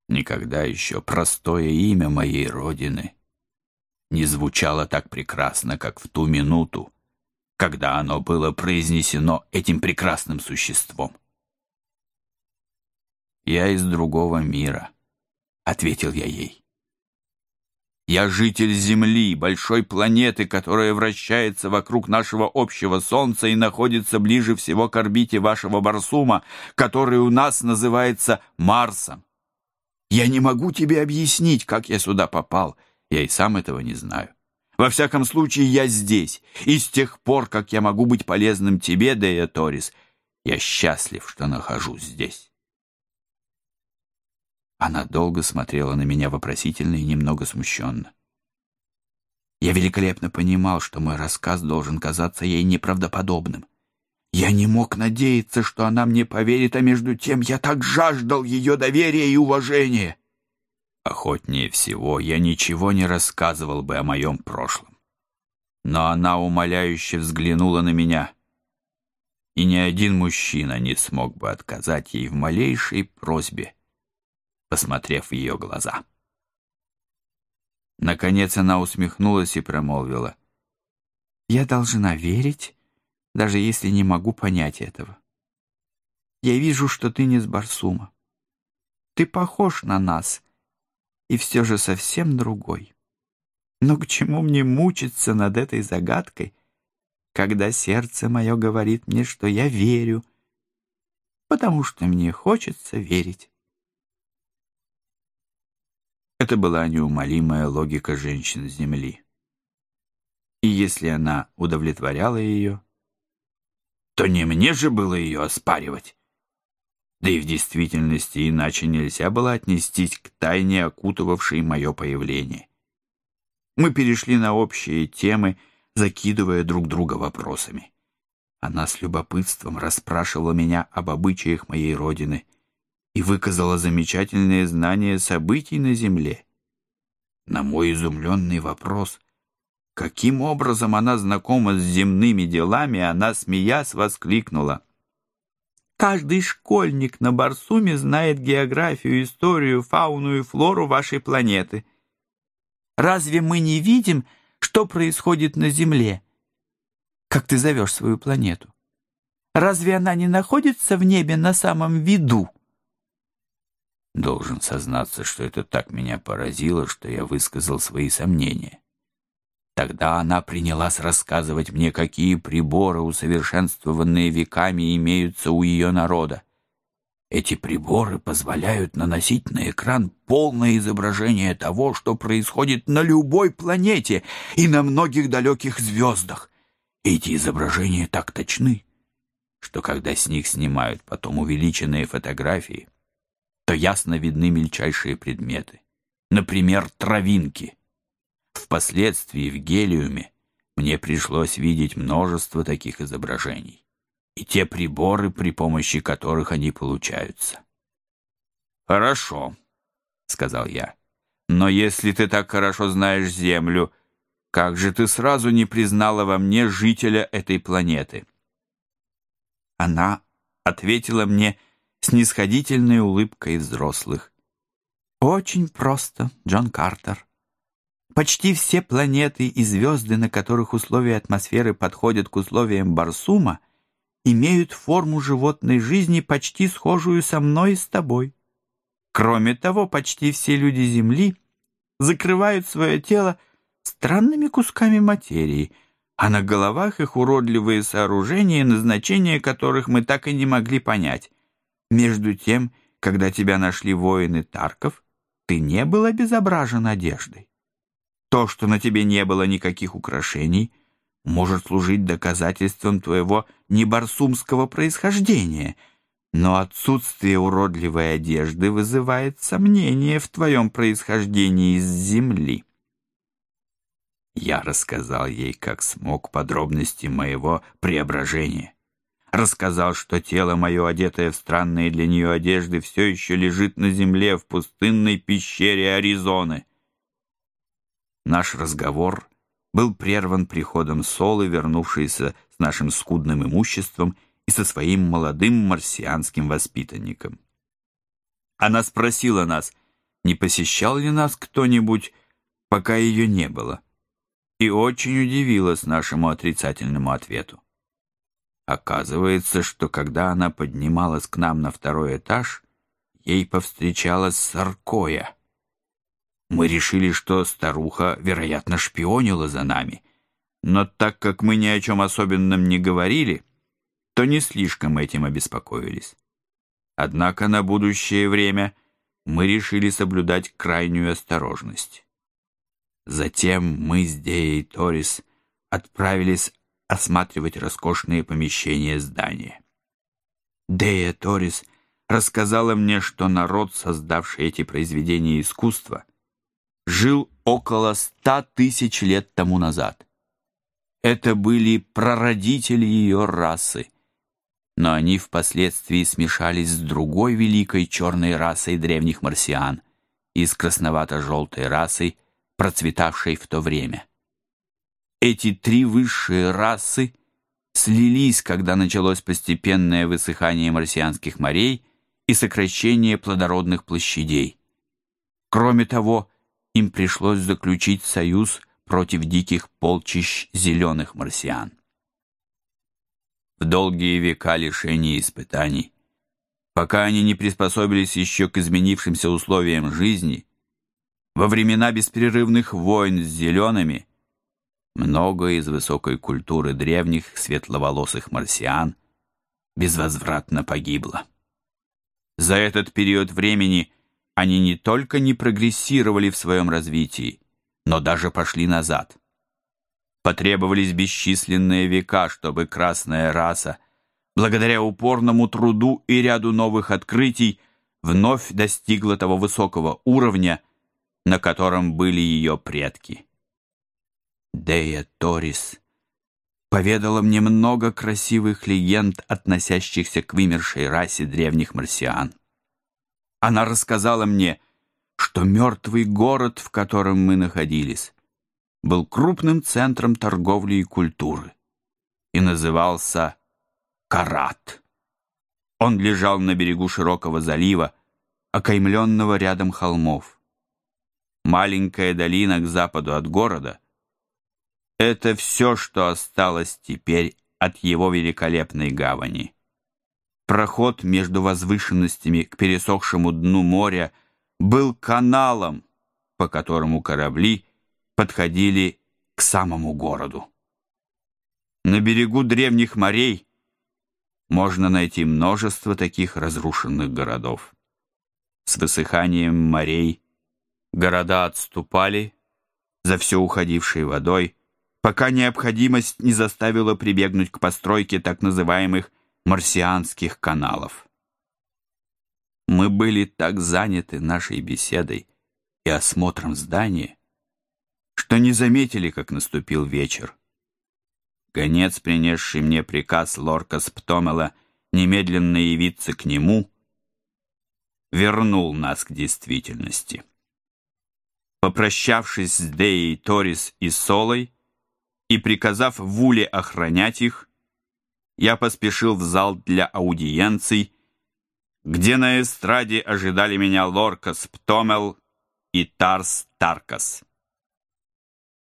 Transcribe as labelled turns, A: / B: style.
A: Никогда еще простое имя моей родины не звучало так прекрасно, как в ту минуту, когда оно было произнесено этим прекрасным существом. «Я из другого мира», — ответил я ей. «Я житель Земли, большой планеты, которая вращается вокруг нашего общего Солнца и находится ближе всего к орбите вашего Барсума, который у нас называется Марсом. Я не могу тебе объяснить, как я сюда попал, я и сам этого не знаю. Во всяком случае, я здесь, и с тех пор, как я могу быть полезным тебе, Дея Торис, я счастлив, что нахожусь здесь». Она долго смотрела на меня вопросительно и немного смущенно. Я великолепно понимал, что мой рассказ должен казаться ей неправдоподобным. Я не мог надеяться, что она мне поверит, а между тем я так жаждал ее доверия и уважения. Охотнее всего я ничего не рассказывал бы о моем прошлом. Но она умоляюще взглянула на меня, и ни один мужчина не смог бы отказать ей в малейшей просьбе, посмотрев в ее глаза. Наконец она усмехнулась и промолвила: «Я должна верить, даже если не могу понять этого. Я вижу, что ты не с Барсума. Ты похож на нас, и все же совсем другой. Но к чему мне мучиться над этой загадкой, когда сердце мое говорит мне, что я верю, потому что мне хочется верить?» Это была неумолимая логика женщин Земли. И если она удовлетворяла ее, то не мне же было ее оспаривать. Да и в действительности иначе нельзя было отнестись к тайне, окутывавшей мое появление. Мы перешли на общие темы, закидывая друг друга вопросами. Она с любопытством расспрашивала меня об обычаях моей родины и выказала замечательные знания событий на земле. На мой изумленный вопрос, каким образом она знакома с земными делами, она, смеясь, воскликнула: «Каждый школьник на Барсуме знает географию, историю, фауну и флору вашей планеты. Разве мы не видим, что происходит на Земле? Как ты зовешь свою планету? Разве она не находится в небе на самом виду?» Должен сознаться, что это так меня поразило, что я высказал свои сомнения. Тогда она принялась рассказывать мне, какие приборы, усовершенствованные веками, имеются у ее народа. Эти приборы позволяют наносить на экран полное изображение того, что происходит на любой планете и на многих далеких звездах. Эти изображения так точны, что когда с них снимают потом увеличенные фотографии, то ясно видны мельчайшие предметы, например, травинки. Впоследствии в Гелиуме мне пришлось видеть множество таких изображений и те приборы, при помощи которых они получаются. «Хорошо», — сказал я, — «но если ты так хорошо знаешь Землю, как же ты сразу не признала во мне жителя этой планеты?» Она ответила мне снисходительной улыбкой взрослых: «Очень просто, Джон Картер. Почти все планеты и звезды, на которых условия атмосферы подходят к условиям Барсума, имеют форму животной жизни, почти схожую со мной и с тобой. Кроме того, почти все люди Земли закрывают свое тело странными кусками материи, а на головах их уродливые сооружения, назначение которых мы так и не могли понять. Между тем, когда тебя нашли воины Тарков, ты не был обезображен одеждой. То, что на тебе не было никаких украшений, может служить доказательством твоего небарсумского происхождения, но отсутствие уродливой одежды вызывает сомнения в твоем происхождении из земли». Я рассказал ей, как смог, подробности моего преображения. Рассказал, что тело мое, одетое в странные для нее одежды, все еще лежит на земле в пустынной пещере Аризоны. Наш разговор был прерван приходом Солы, вернувшейся с нашим скудным имуществом и со своим молодым марсианским воспитанником. Она спросила нас, не посещал ли нас кто-нибудь, пока ее не было, и очень удивилась нашему отрицательному ответу. Оказывается, что когда она поднималась к нам на второй этаж, ей повстречалась Саркоя. Мы решили, что старуха, вероятно, шпионила за нами, но так как мы ни о чем особенном не говорили, то не слишком этим обеспокоились. Однако на будущее время мы решили соблюдать крайнюю осторожность. Затем мы с Деей Торис отправились осматривать роскошные помещения здания. Дея Торис рассказала мне, что народ, создавший эти произведения искусства, жил около 100 тысяч лет тому назад. Это были прародители ее расы, но они впоследствии смешались с другой великой черной расой древних марсиан и с красновато-желтой расой, процветавшей в то время. Эти три высшие расы слились, когда началось постепенное высыхание марсианских морей и сокращение плодородных площадей. Кроме того, им пришлось заключить союз против диких полчищ зеленых марсиан. В долгие века лишений и испытаний, пока они не приспособились еще к изменившимся условиям жизни, во времена беспрерывных войн с зелеными, много из высокой культуры древних светловолосых марсиан безвозвратно погибло. За этот период времени они не только не прогрессировали в своем развитии, но даже пошли назад. Потребовались бесчисленные века, чтобы красная раса, благодаря упорному труду и ряду новых открытий, вновь достигла того высокого уровня, на котором были ее предки. Дея Торис поведала мне много красивых легенд, относящихся к вымершей расе древних марсиан. Она рассказала мне, что мертвый город, в котором мы находились, был крупным центром торговли и культуры и назывался Карат. Он лежал на берегу широкого залива, окаймленного рядом холмов. Маленькая долина к западу от города — это все, что осталось теперь от его великолепной гавани. Проход между возвышенностями к пересохшему дну моря был каналом, по которому корабли подходили к самому городу. На берегу древних морей можно найти множество таких разрушенных городов. С высыханием морей города отступали за все уходившей водой, пока необходимость не заставила прибегнуть к постройке так называемых марсианских каналов. Мы были так заняты нашей беседой и осмотром здания, что не заметили, как наступил вечер. Гонец, принесший мне приказ Лоркас Птомела немедленно явиться к нему, вернул нас к действительности. Попрощавшись с Деей Торис и Солой и приказав Вуле охранять их, я поспешил в зал для аудиенций, где на эстраде ожидали меня Лоркас Птомел и Тарс Таркас.